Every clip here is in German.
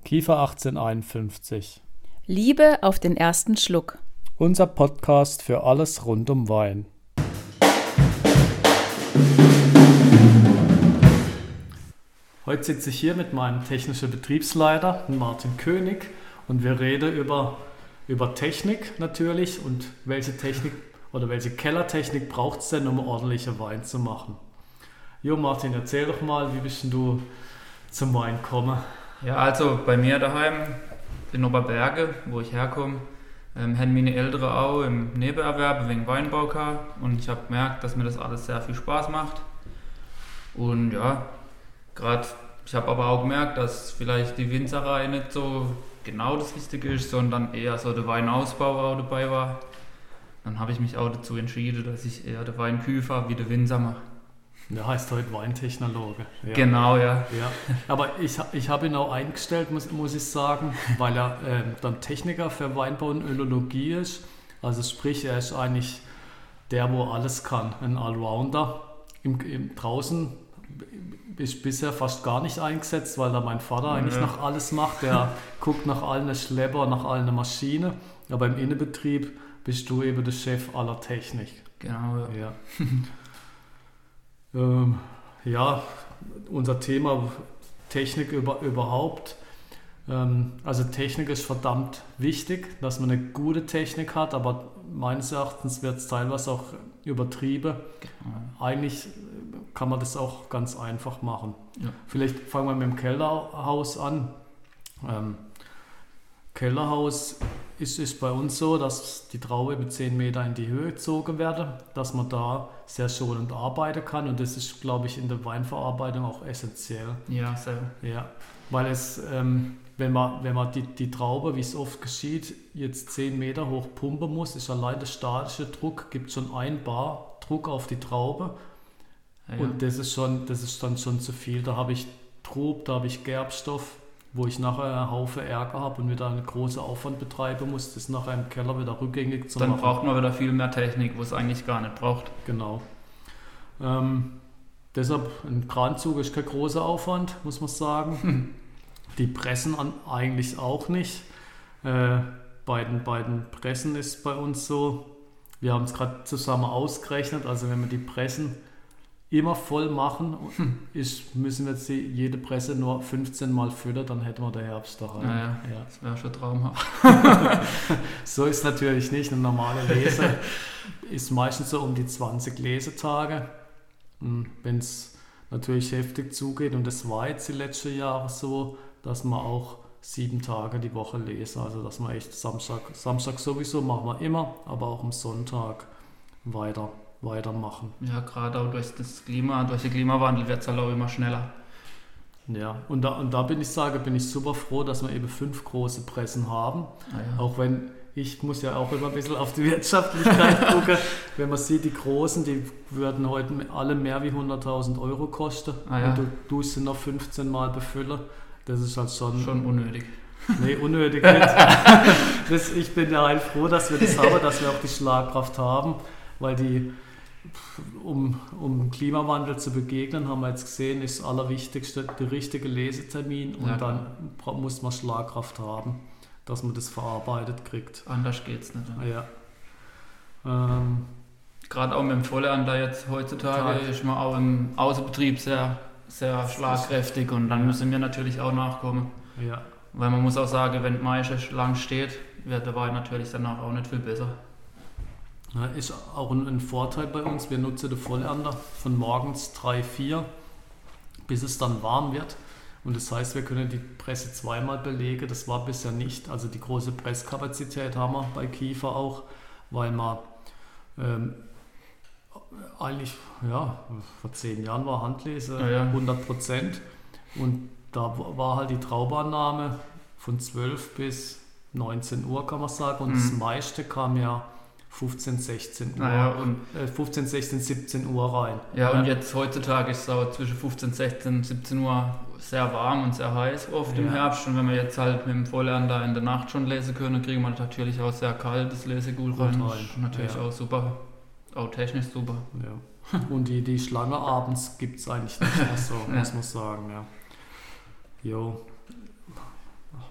Kiefer 1851. Liebe auf den ersten Schluck. Unser Podcast für alles rund um Wein. Heute sitze ich hier mit meinem technischen Betriebsleiter, Martin König, und wir reden über Technik natürlich und welche Technik oder welche Kellertechnik braucht es denn, um ordentlichen Wein zu machen. Jo Martin, erzähl doch mal, wie bist denn du zum Wein gekommen? Ja, also bei mir daheim in Oberberge, wo ich herkomme, haben meine Eltern auch im Nebenerwerb wegen Weinbau gehabt und ich habe gemerkt, dass mir das alles sehr viel Spaß macht. Und ja, ich habe aber auch gemerkt, dass vielleicht die Winzerei nicht so genau das Richtige ist, sondern eher so der Weinausbau auch dabei war. Dann habe ich mich auch dazu entschieden, dass ich eher der Weinküfer wie der Winzer mache. Der heißt heute Weintechnologe. Ja. Genau, ja. Ja. Aber ich habe ihn auch eingestellt, muss ich sagen, weil er dann Techniker für Weinbau und Önologie ist. Also sprich, er ist eigentlich der, wo alles kann, ein Allrounder. Draußen ist bisher fast gar nicht eingesetzt, weil da mein Vater eigentlich noch alles macht. Der guckt nach allen Schlepper, nach allen Maschinen. Aber im Innenbetrieb bist du eben der Chef aller Technik. Genau, ja. Ja, unser Thema Technik überhaupt. Also Technik ist verdammt wichtig, dass man eine gute Technik hat, aber meines Erachtens wird es teilweise auch übertrieben. Genau. Eigentlich kann man das auch ganz einfach machen. Ja. Vielleicht fangen wir mit dem Kellerhaus an. Kellerhaus ist bei uns so, dass die Traube mit 10 Meter in die Höhe gezogen wird, dass man da sehr schonend arbeiten kann und das ist, glaube ich, in der Weinverarbeitung auch essentiell. Ja, sehr. Ja, weil es, wenn man die Traube, wie es oft geschieht, jetzt 10 Meter hoch pumpen muss, ist allein der statische Druck, gibt schon 1 Bar Druck auf die Traube und das ist dann schon zu viel. Da habe ich Trub, da habe ich Gerbstoff, wo ich nachher einen Haufen Ärger habe und wieder einen großen Aufwand betreiben muss, das nachher im Keller wieder rückgängig zu machen. Dann braucht man wieder viel mehr Technik, wo es eigentlich gar nicht braucht. Genau. Deshalb, ein Kranzug ist kein großer Aufwand, muss man sagen. Die Pressen eigentlich auch nicht. Bei den Pressen ist bei uns so, wir haben es gerade zusammen ausgerechnet, also wenn wir die Pressen immer voll machen, müssen wir jetzt jede Presse nur 15 Mal füllen, dann hätten wir den Herbst daheim. Ja. Das wäre schon traumhaft. So ist es natürlich nicht. Eine normale Lese ist meistens so um die 20 Lesetage. Wenn es natürlich heftig zugeht, und das war jetzt die letzten Jahre so, dass man auch 7 Tage die Woche lesen, also dass man echt Samstag sowieso machen wir immer, aber auch am Sonntag weitermachen. Ja, gerade auch durch den Klimawandel wird es halt auch immer schneller. Ja, und da bin ich super froh, dass wir eben 5 große Pressen haben. Ja. Auch wenn, ich muss ja auch immer ein bisschen auf die Wirtschaftlichkeit gucken. Wenn man sieht, die Großen, die würden heute alle mehr wie 100.000 Euro kosten. Und du tust sie noch 15 Mal befüllen. Das ist halt schon unnötig. Nee, unnötig nicht. Ich bin ja halt froh, dass wir das haben, dass wir auch die Schlagkraft haben, weil um dem Klimawandel zu begegnen, haben wir jetzt gesehen, ist das Allerwichtigste der richtige Lesetermin und dann muss man Schlagkraft haben, dass man das verarbeitet kriegt. Anders geht's nicht. Ja. Gerade auch mit dem Vollander jetzt heutzutage ist man auch im Außenbetrieb sehr, sehr schlagkräftig und dann müssen wir natürlich auch nachkommen. Ja. Weil man muss auch sagen, wenn die Maische lang steht, wird der Wein natürlich danach auch nicht viel besser. Ja, ist auch ein Vorteil bei uns. Wir nutzen den Vollander von morgens 3, 4, bis es dann warm wird. Und das heißt, wir können die Presse 2-mal belegen. Das war bisher nicht. Also die große Presskapazität haben wir bei Kiefer auch, weil man eigentlich, vor 10 Jahren war Handlese 100%. Und da war halt die Traubeannahme von 12 bis 19 Uhr, kann man sagen. Und das meiste kam ja 15, 16 Uhr, 15, 16, 17 Uhr rein. Ja, und jetzt heutzutage ist es auch zwischen 15, 16, 17 Uhr sehr warm und sehr heiß oft im Herbst. Und wenn wir jetzt halt mit dem Vollander in der Nacht schon lesen können, kriegen wir natürlich auch sehr kaltes Lesegut rein. Natürlich auch super, auch technisch super. Ja. Und die Schlange abends gibt es eigentlich nicht mehr so, muss man sagen. Ja. Jo.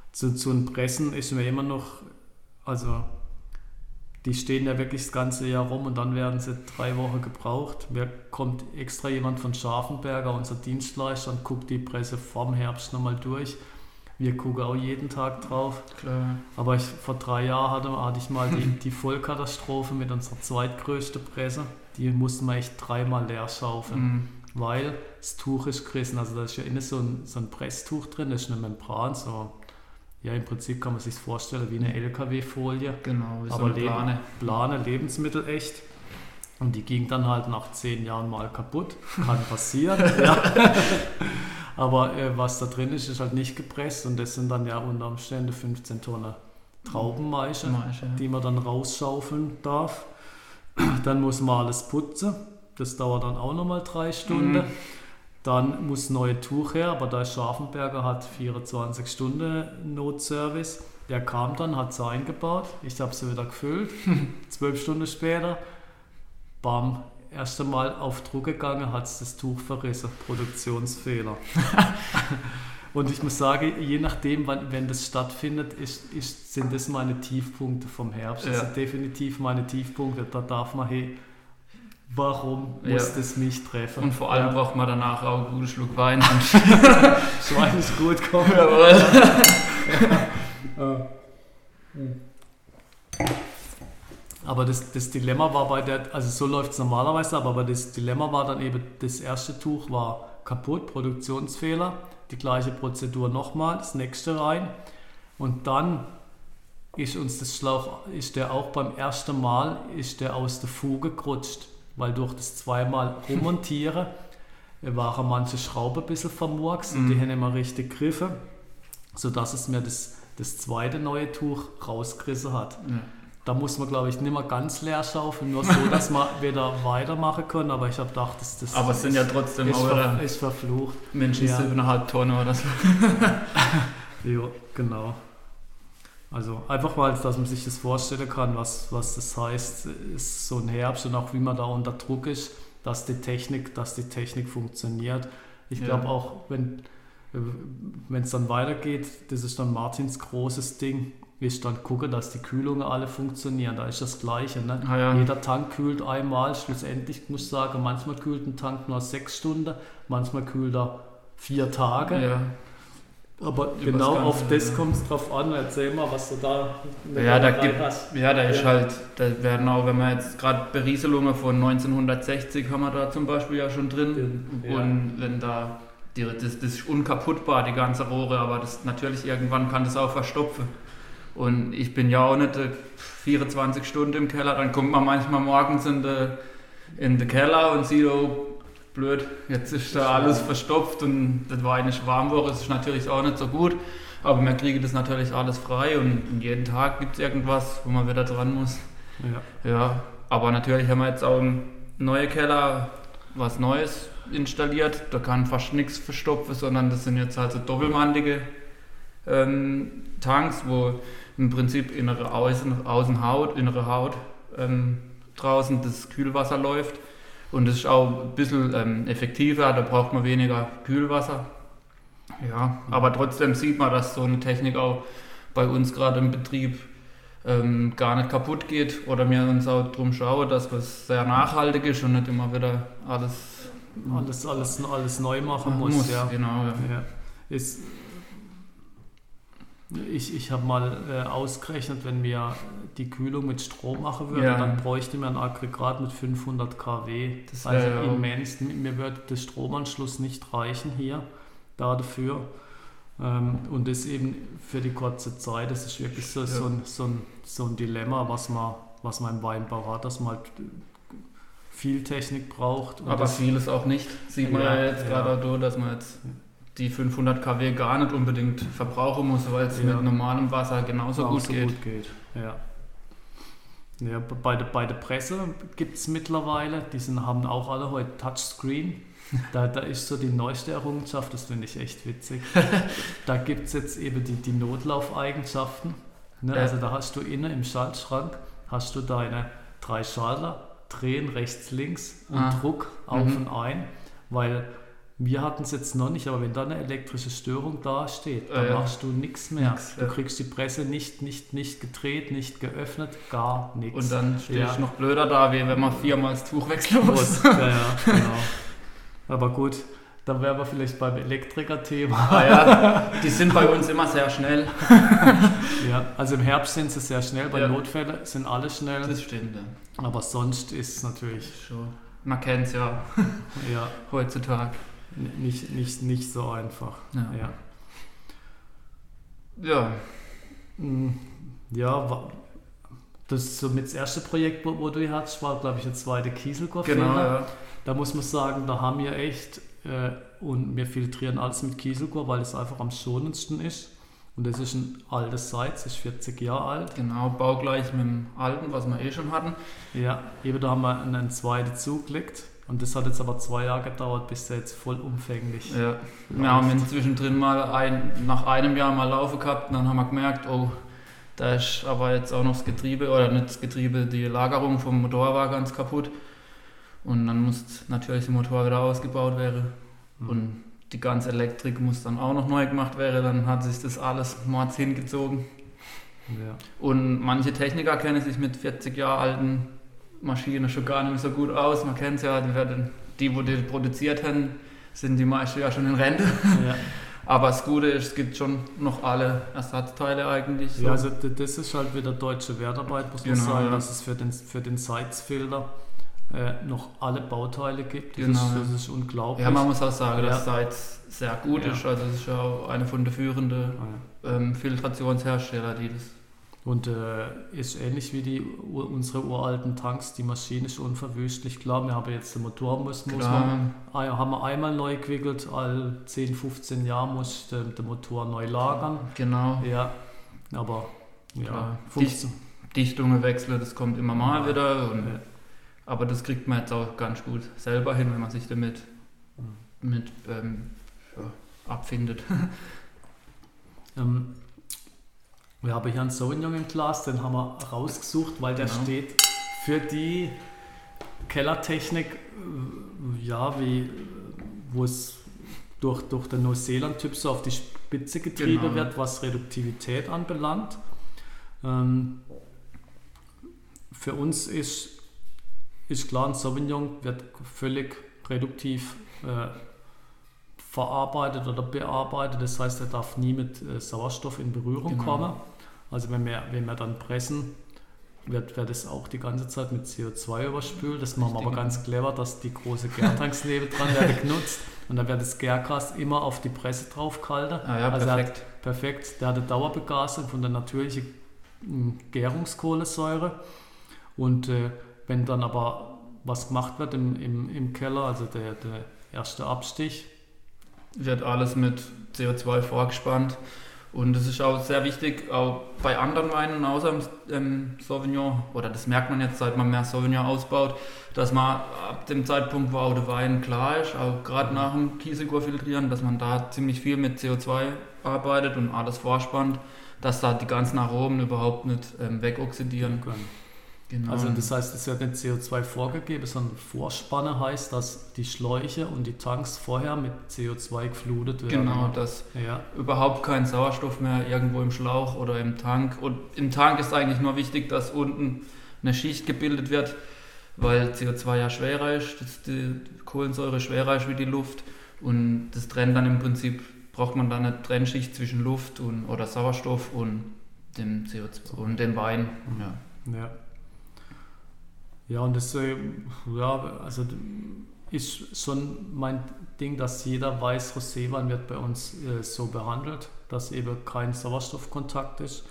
zu den Pressen ist mir immer noch, also die stehen ja wirklich das ganze Jahr rum und dann werden sie 3 Wochen gebraucht. Mir kommt extra jemand von Scharfenberger, unser Dienstleister, und guckt die Presse vorm Herbst nochmal durch. Wir gucken auch jeden Tag drauf. Klar. Aber vor 3 Jahren hatte ich mal die Vollkatastrophe mit unserer zweitgrößten Presse. Die mussten wir echt 3-mal leer schaufeln, weil das Tuch ist gerissen. Also da ist ja innen so ein Presstuch drin, das ist eine Membran, so. Ja, im Prinzip kann man sich vorstellen wie eine LKW-Folie. Genau, wie so aber eine Plane, lebensmittelecht. Und die ging dann halt nach 10 Jahren mal kaputt. Kann passieren. Ja. Aber was da drin ist, ist halt nicht gepresst. Und das sind dann ja unter Umständen 15 Tonnen Traubenmaische, die man dann rausschaufeln darf. Dann muss man alles putzen. Das dauert dann auch nochmal 3 Stunden. Dann muss neue Tuch her, aber der Scharfenberger hat 24 Stunden Notservice. Der kam dann, hat sie eingebaut. Ich habe sie wieder gefüllt. 12 Stunden später, bam, erst einmal auf Druck gegangen, hat es das Tuch verrissen. Produktionsfehler. Und ich muss sagen, je nachdem, wenn das stattfindet, sind das meine Tiefpunkte vom Herbst. Das sind definitiv meine Tiefpunkte. Da darf man, warum muss das mich treffen? Und vor allem braucht man danach auch einen guten Schluck Wein. Schwein ist gut, komm. Aber das Dilemma war also so läuft es normalerweise, aber das Dilemma war dann eben, das erste Tuch war kaputt, Produktionsfehler, die gleiche Prozedur nochmal, das nächste rein. Und dann ist uns das Schlauch, ist der auch beim ersten Mal, ist der aus der Fuge gerutscht. Weil durch das 2-mal Rummontieren waren manche Schrauben ein bisschen vermurkst und die haben immer richtig gegriffen, sodass es mir das zweite neue Tuch rausgerissen hat. Ja. Da muss man, glaube ich, nicht mehr ganz leer schaufeln, nur so, dass man wieder weitermachen können. Aber ich habe gedacht, das aber es sind ja trotzdem ist verflucht. Menschen, 7,5 Tonnen oder so. Ja, genau. Also einfach mal, dass man sich das vorstellen kann, was das heißt, ist so ein Herbst und auch wie man da unter Druck ist, dass die Technik funktioniert. Ich glaube auch, wenn es dann weitergeht, das ist dann Martins großes Ding, ist dann gucken, dass die Kühlungen alle funktionieren. Da ist das Gleiche. Ne? Ja. Jeder Tank kühlt einmal, schlussendlich muss ich sagen, manchmal kühlt ein Tank nur 6 Stunden, manchmal kühlt er 4 Tage. Ja. Aber genau auf das kommt es drauf an. Erzähl mal, was du da hast. Ja, da ist halt, da werden auch, wenn man jetzt gerade Berieselungen von 1960 haben wir da zum Beispiel ja schon drin. Ja. Und wenn da, das ist unkaputtbar, die ganze Rohre, aber das natürlich irgendwann kann das auch verstopfen. Und ich bin ja auch nicht 24 Stunden im Keller, dann kommt man manchmal morgens in den Keller und sieht, oh, blöd, jetzt ist da alles verstopft und das war eine Schwarmwoche, das ist natürlich auch nicht so gut, aber man kriegt das natürlich alles frei und jeden Tag gibt es irgendwas, wo man wieder dran muss. Ja, aber natürlich haben wir jetzt auch im neuen Keller was Neues installiert, da kann fast nichts verstopfen, sondern das sind jetzt halt so doppelmandige Tanks, wo im Prinzip innere Außenhaut, innere Haut draußen das Kühlwasser läuft. Und das ist auch ein bisschen effektiver, da braucht man weniger Kühlwasser. Ja, aber trotzdem sieht man, dass so eine Technik auch bei uns gerade im Betrieb gar nicht kaputt geht. Oder wir uns auch darum schauen, dass es sehr nachhaltig ist und nicht immer wieder alles neu machen muss. Ja. Genau, ja. Ich habe mal ausgerechnet, wenn wir die Kühlung mit Strom machen würden, dann bräuchte man ein Aggregat mit 500 kW. Das also immens. Mir würde der Stromanschluss nicht reichen hier dafür. Und das eben für die kurze Zeit, das ist wirklich so ein Dilemma, was man im Weinbau hat, dass man halt viel Technik braucht. Aber vieles auch nicht. Sieht man ja jetzt gerade so, dass man jetzt die 500 kW gar nicht unbedingt verbrauchen muss, weil es mit normalem Wasser genauso gut geht. Ja. Ja, bei der Presse gibt es mittlerweile, haben auch alle heute Touchscreen. Da ist so die neueste Errungenschaft, das finde ich echt witzig. Da gibt es jetzt eben die Notlaufeigenschaften. Ne? Also da hast du innen im Schaltschrank, hast du deine 3 Schalter, drehen rechts, links und Druck auf und ein, weil Wir hatten es jetzt noch nicht, aber wenn da eine elektrische Störung dasteht, dann machst du nichts mehr. Du kriegst die Presse nicht gedreht, nicht geöffnet, gar nichts. Und dann stehe ich noch blöder da, wie wenn man 4-mal das Tuch wechseln muss. Ja, genau. Aber gut, dann wären wir vielleicht beim Elektriker-Thema. Die sind bei uns immer sehr schnell. Ja, also im Herbst sind sie sehr schnell, bei Notfällen sind alle schnell. Das stimmt, ja. Aber sonst ist es natürlich... Schon. Man kennt es ja heutzutage. Nicht so einfach. Das ist somit das erste Projekt, wo du hattest, war, glaube ich, der zweite Kieselguhrfilter. Genau, ja. Da muss man sagen, da haben wir echt, und wir filtrieren alles mit Kieselguhr, weil es einfach am schonendsten ist. Und das ist ein altes Seitz, ist 40 Jahre alt. Genau, baugleich mit dem alten, was wir schon hatten. Ja, eben da haben wir einen zweiten zugelegt. Und das hat jetzt aber 2 Jahre gedauert, bis der jetzt vollumfänglich. Ja, wir haben ihn zwischendrin mal nach einem Jahr mal laufen gehabt und dann haben wir gemerkt, oh, da ist aber jetzt auch noch das Getriebe, oder nicht das Getriebe, die Lagerung vom Motor war ganz kaputt. Und dann muss natürlich der Motor wieder ausgebaut werden. Und die ganze Elektrik muss dann auch noch neu gemacht werden, dann hat sich das alles mords hingezogen. Ja. Und manche Techniker kennen sich mit 40 Jahre alten Maschinen schon gar nicht mehr so gut aus. Man kennt es ja, die produziert haben, sind die meisten ja schon in Rente. Ja. Aber das Gute ist, es gibt schon noch alle Ersatzteile eigentlich. So. Ja, also das ist halt wieder deutsche Wertarbeit, muss man sagen, dass es für den Seitz-Filter noch alle Bauteile gibt. Das ist unglaublich. Ja, man muss auch sagen, dass Seitz sehr gut ist. Also es ist ja auch eine von den führenden Filtrationshersteller, die das. Und ist ähnlich wie unsere uralten Tanks, die Maschine ist unverwüstlich. Klar, wir haben jetzt den Motor, haben wir einmal neu gewickelt, all 10, 15 Jahre muss der Motor neu lagern. Genau. Ja, aber Dichtungen wechseln, das kommt immer mal wieder. Aber das kriegt man jetzt auch ganz gut selber hin, wenn man sich damit abfindet. Wir haben hier einen Sauvignon im Glas, den haben wir rausgesucht, weil der steht für die Kellertechnik, wo es durch den Neuseeland-Typ so auf die Spitze getrieben wird, was Reduktivität anbelangt. Für uns ist klar, ein Sauvignon wird völlig reduktiv verarbeitet oder bearbeitet, das heißt, er darf nie mit Sauerstoff in Berührung kommen. Also wenn wir dann pressen, wird es auch die ganze Zeit mit CO2 überspült. Das machen wir aber ganz clever, dass die große Gärtanks nebendran werden genutzt und dann wird das Gärgas immer auf die Presse drauf gehalten. Also perfekt. Der hat eine Dauerbegasung von der natürlichen Gärungskohlensäure und wenn dann aber was gemacht wird im Keller, also der erste Abstich, wird alles mit CO2 vorgespannt. Und es ist auch sehr wichtig, auch bei anderen Weinen außer Sauvignon, oder das merkt man jetzt, seit man mehr Sauvignon ausbaut, dass man ab dem Zeitpunkt, wo auch der Wein klar ist, auch gerade nach dem Kieselguhr filtrieren, dass man da ziemlich viel mit CO2 arbeitet und alles vorspannt, dass da die ganzen Aromen überhaupt nicht wegoxidieren können. Genau. Also das heißt, es wird nicht CO2 vorgegeben, sondern Vorspanne heißt, dass die Schläuche und die Tanks vorher mit CO2 geflutet werden. Genau, dass überhaupt kein Sauerstoff mehr irgendwo im Schlauch oder im Tank. Und im Tank ist eigentlich nur wichtig, dass unten eine Schicht gebildet wird, weil CO2 ja schwerer ist, dass die Kohlensäure schwerer ist wie die Luft. Und das trennt dann im Prinzip, braucht man dann eine Trennschicht zwischen Luft oder Sauerstoff und dem CO2 und dem Wein. Ja. Ja, und das also ist schon mein Ding, dass jeder weiß, Roséwein wird bei uns so behandelt, dass eben kein Sauerstoffkontakt ist,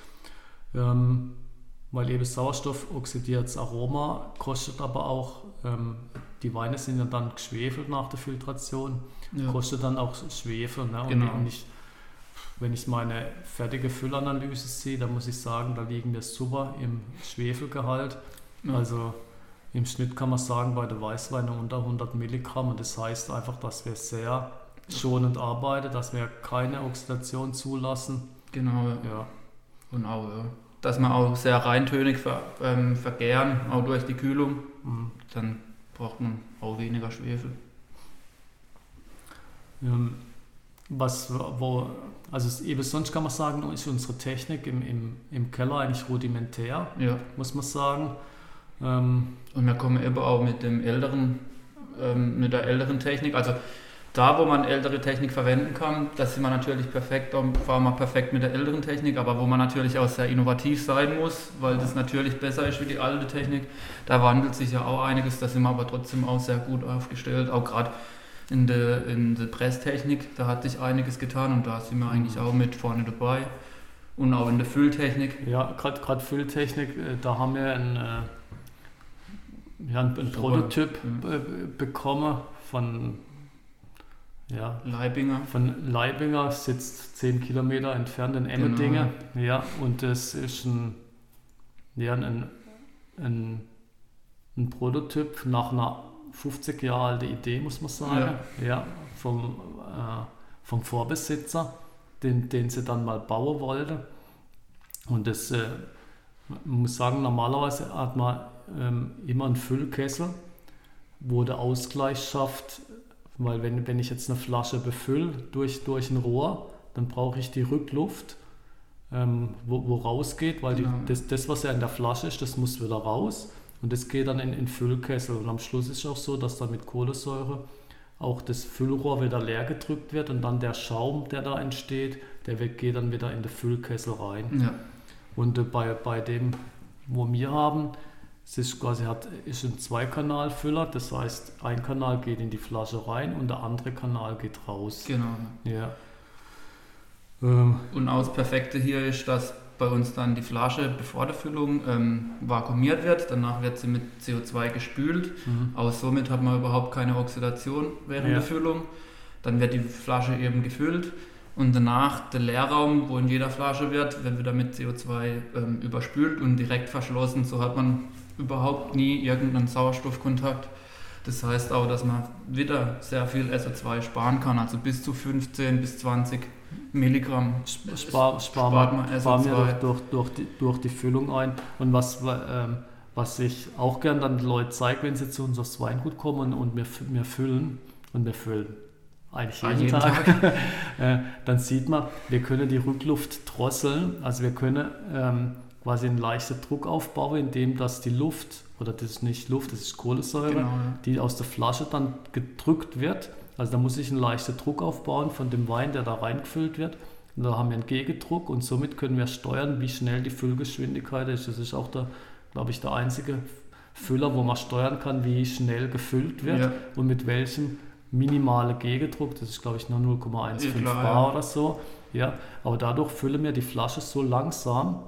weil eben Sauerstoff oxidiert das Aroma, kostet aber auch, die Weine sind ja dann geschwefelt nach der Filtration, kostet dann auch Schwefel. Ne? Genau. Und wenn ich meine fertige Füllanalyse sehe, dann muss ich sagen, da liegen wir super im Schwefelgehalt. Ja. Also im Schnitt kann man sagen, bei der Weißweine unter 100 Milligramm. Und das heißt einfach, dass wir sehr schonend arbeiten, dass wir keine Oxidation zulassen. Genau, ja. Und auch, dass wir auch sehr reintönig vergären, auch durch die Kühlung. Dann braucht man auch weniger Schwefel. Also eben sonst kann man sagen, ist unsere Technik im Keller eigentlich rudimentär, muss man sagen. Und wir kommen eben auch mit der älteren Technik, also da, wo man ältere Technik verwenden kann, das sind wir natürlich perfekt, da fahren wir perfekt mit der älteren Technik, aber wo man natürlich auch sehr innovativ sein muss, weil das natürlich besser ist wie die alte Technik, da wandelt sich ja auch einiges, da sind wir aber trotzdem auch sehr gut aufgestellt, auch gerade in der Presstechnik, da hat sich einiges getan und da sind wir eigentlich auch mit vorne dabei und auch in der Fülltechnik. Ja, gerade Fülltechnik, da haben wir einen Prototyp bekommen von Leibinger, sitzt 10 Kilometer entfernt in Emmendingen. Genau. Ja, und das ist ein Prototyp nach einer 50 Jahre alte Idee, muss man sagen, vom Vorbesitzer, den sie dann mal bauen wollte. Und das, man muss sagen, normalerweise hat man immer einen Füllkessel, wo der Ausgleich schafft, weil wenn ich jetzt eine Flasche befülle durch ein Rohr, dann brauche ich die Rückluft, wo rausgeht, weil das, was ja in der Flasche ist, das muss wieder raus. Und das geht dann in den Füllkessel. Und am Schluss ist es auch so, dass dann mit Kohlensäure auch das Füllrohr wieder leer gedrückt wird und dann der Schaum, der da entsteht, der geht dann wieder in den Füllkessel rein. Ja. Und bei dem, wo wir haben, es ist ein Zweikanalfüller, das heißt, ein Kanal geht in die Flasche rein und der andere Kanal geht raus. Genau. Ja. Und auch das Perfekte hier ist, dass bei uns dann die Flasche bevor der Füllung vakuumiert wird, danach wird sie mit CO2 gespült, auch somit hat man überhaupt keine Oxidation während der Füllung. Dann wird die Flasche eben gefüllt und danach der Leerraum, wo in jeder Flasche wird wieder mit CO2 überspült und direkt verschlossen, so hat man überhaupt nie irgendeinen Sauerstoffkontakt. Das heißt auch, dass man wieder sehr viel SO2 sparen kann, also bis zu 15 bis 20 Milligramm spart man SO2 durch die Füllung ein. Und was ich auch gern dann den Leuten zeige, wenn sie zu uns aufs Weingut kommen und wir füllen eigentlich jeden Tag. Dann sieht man, wir können die Rückluft drosseln, also wir können quasi einen leichten Druck aufbauen, indem dass die Luft, oder das ist nicht Luft, das ist Kohlensäure, die aus der Flasche dann gedrückt wird. Also da muss ich einen leichten Druck aufbauen von dem Wein, der da reingefüllt wird. Und da haben wir einen Gegendruck und somit können wir steuern, wie schnell die Füllgeschwindigkeit ist. Das ist auch glaube ich, der einzige Füller, wo man steuern kann, wie schnell gefüllt wird und mit welchem minimalen Gegendruck. Das ist, glaube ich, nur 0,15 Bar oder so. Ja, aber dadurch füllen wir die Flasche so langsam,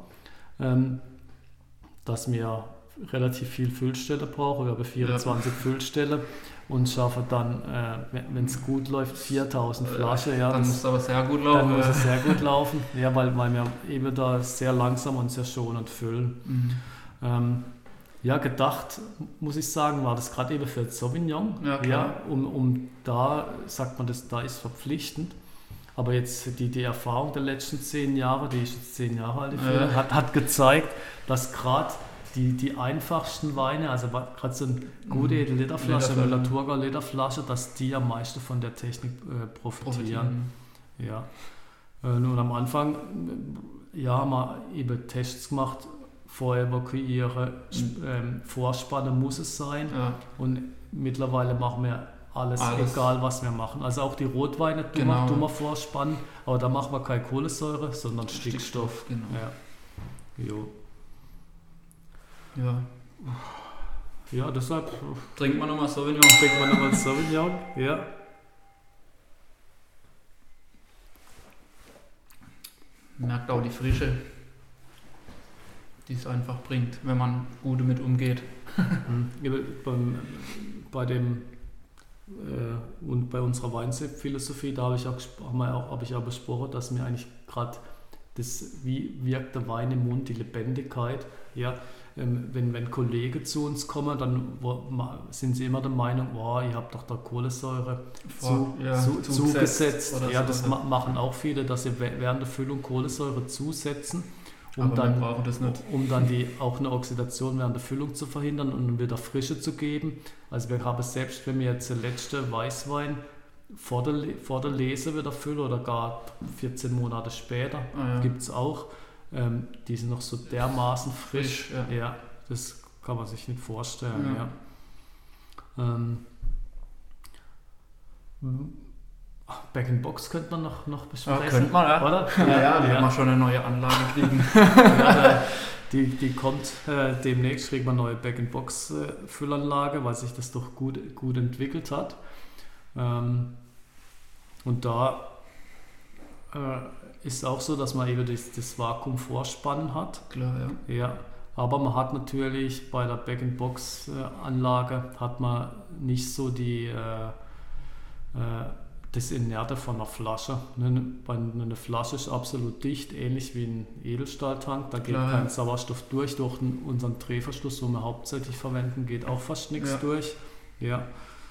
dass wir relativ viel Füllstelle brauchen. Wir haben 24 Füllstelle und schaffen dann, wenn es gut läuft, 4000 Flaschen. Ja, dann muss es aber sehr gut laufen. Dann muss es sehr gut laufen, ja, weil wir eben da sehr langsam und sehr schonend füllen. Gedacht, muss ich sagen, war das gerade eben für Sauvignon. Da sagt man, da ist verpflichtend. Aber jetzt die Erfahrung der letzten 10 Jahre, die ist jetzt 10 Jahre alt, hat gezeigt, dass gerade die einfachsten Weine, also gerade so eine gute Literflasche, Müller-Thurgau Literflasche, dass die am meisten von der Technik profitieren. Ja. Und am Anfang haben wir eben Tests gemacht, vorher evakuieren, Vorspannen muss es sein. Ja. Und mittlerweile machen wir alles, egal was wir machen. Also auch die Rotweine tun wir vorspannen, aber da machen wir keine Kohlensäure, sondern Stickstoff. Genau. Ja. Jo. Ja. Ja, deshalb trinkt man nochmal Sauvignon. Ja. Merkt auch die Frische, die es einfach bringt, wenn man gut damit umgeht. Und bei unserer Weinphilosophie, da habe ich auch besprochen, dass mir eigentlich gerade das, wie wirkt der Wein im Mund, die Lebendigkeit, ja, wenn Kollegen zu uns kommen, dann sind sie immer der Meinung, ihr habt doch da Kohlensäure zugesetzt. Ja, das machen auch viele, dass sie während der Füllung Kohlensäure zusetzen, um dann auch eine Oxidation während der Füllung zu verhindern und wieder Frische zu geben. Also wir haben selbst, wenn wir jetzt den letzten Weißwein vor der Lese wieder füllen oder gar 14 Monate später. Gibt es auch. Die sind noch so dermaßen frisch. Ja, das kann man sich nicht vorstellen. Ja. Back-in-Box könnte man noch besprechen. Könnte man, ja. Oder? Ja, wenn wir schon eine neue Anlage kriegen. Die kommt demnächst, kriegt man eine neue Back-in-Box-Füllanlage, weil sich das doch gut entwickelt hat. Und da ist auch so, dass man eben das Vakuum-Vorspannen hat. Klar, ja. Ja, aber man hat natürlich bei der Back-in-Box-Anlage hat man nicht so das Inerte von einer Flasche. Eine Flasche ist absolut dicht, ähnlich wie ein Edelstahltank. Da geht kein Sauerstoff durch unseren Drehverschluss, wo wir hauptsächlich verwenden, geht auch fast nichts durch. Ja.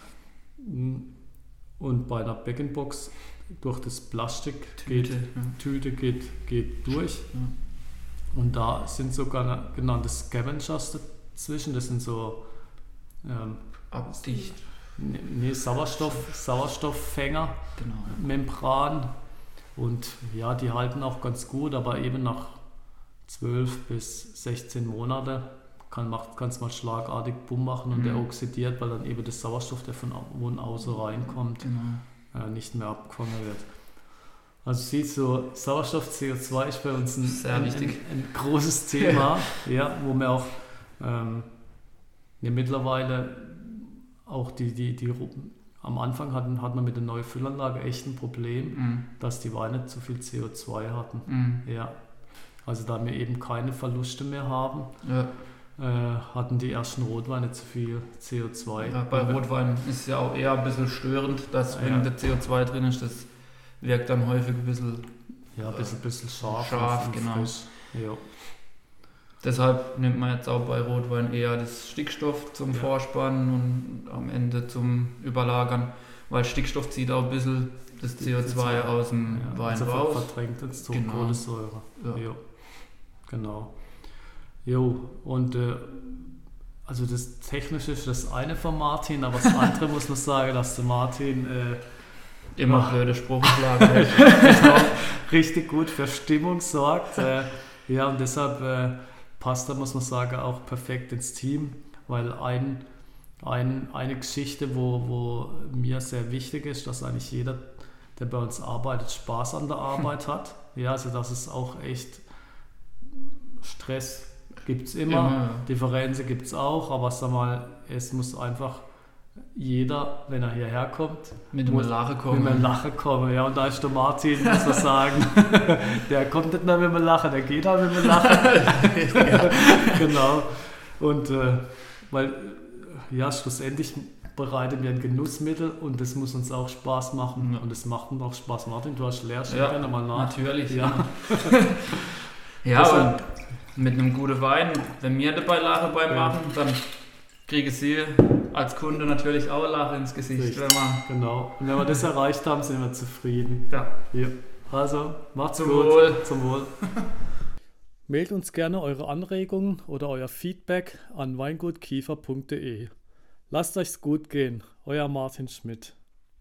Und bei einer Back-in-Box durch das Plastik Tüte geht durch. Ja. Und da sind sogar genannte Scavengers dazwischen. Das sind so abdicht. Sauerstofffänger, Membran. Und ja, die halten auch ganz gut, aber eben nach 12 bis 16 Monate kann es mal schlagartig Bumm machen und der oxidiert, weil dann eben der Sauerstoff, der von außen reinkommt, nicht mehr abgefangen wird. Also siehst du, Sauerstoff, CO2 ist bei uns ein großes Thema, ja, wo wir auch mittlerweile auch die am Anfang hat man mit der neuen Füllanlage echt ein Problem, dass die Weine zu viel CO2 hatten. Ja. Also da wir eben keine Verluste mehr haben, hatten die ersten Rotweine zu viel CO2. Ja, bei Rotwein ist es ja auch eher ein bisschen störend, dass wenn der CO2 drin ist, das wirkt dann häufig ein bisschen... Ja, ein bisschen scharf genau. Frisch. Ja. Deshalb nimmt man jetzt auch bei Rotwein eher das Stickstoff zum Vorspannen und am Ende zum Überlagern, weil Stickstoff zieht auch ein bisschen das CO2 aus dem Wein raus. Verdrängt jetzt zur Kohlensäure. Ja. Genau. Jo, und also das Technische ist das eine von Martin, aber das andere muss man sagen, dass der Martin immer blöde Spruchschlagen richtig gut für Stimmung sorgt. Ja, und deshalb passt da, muss man sagen, auch perfekt ins Team, weil eine Geschichte, wo mir sehr wichtig ist, dass eigentlich jeder, der bei uns arbeitet, Spaß an der Arbeit hat. Ja, also das ist auch echt Stress gibt es immer, Differenzen gibt es auch, aber sag mal, es muss einfach jeder, wenn er hierher kommt, mit einem Lachen kommen. Ja, und da ist der Martin, muss man sagen, der kommt nicht mehr mit einem Lachen, der geht auch mit einem Lachen. Genau. Und weil, ja, schlussendlich bereiten wir ein Genussmittel und das muss uns auch Spaß machen. Und das macht uns auch Spaß. Martin, du hast Lehrstelle nochmal nach. Natürlich. Ja, und mit einem guten Wein, wenn wir dabei Lachen machen, dann kriege sie als Kunde natürlich auch Lache ins Gesicht. Genau. Und wenn wir das erreicht haben, sind wir zufrieden. Ja. Also, macht's gut. Wohl. Zum Wohl. Mailt uns gerne eure Anregungen oder euer Feedback an weingutkiefer.de. Lasst euch's gut gehen. Euer Martin Schmidt.